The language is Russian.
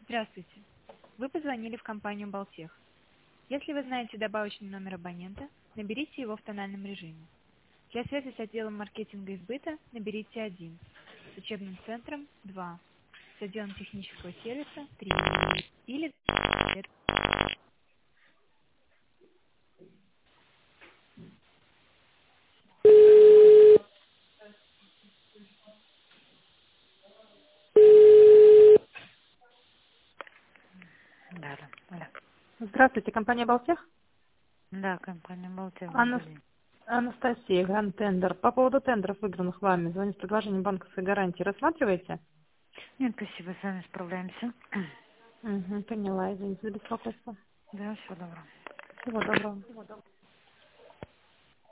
Здравствуйте. Вы позвонили в компанию «Балтех». Если вы знаете добавочный номер абонента, наберите его в тональном режиме. Для связи с отделом маркетинга и сбыта наберите 1, с учебным центром 2, с отделом технического сервиса 3 или... Да, да, да. Здравствуйте, компания «Балтех». Да, компания Балтия, Анна- добрый день. Анастасия, Гранд Тендер. По поводу тендеров, выигранных вами, звоню с предложением банковской гарантии. Рассматриваете? Нет, спасибо, сами справляемся. Угу, поняла, извините за беспокойство. Да, всего доброго. Всего доброго.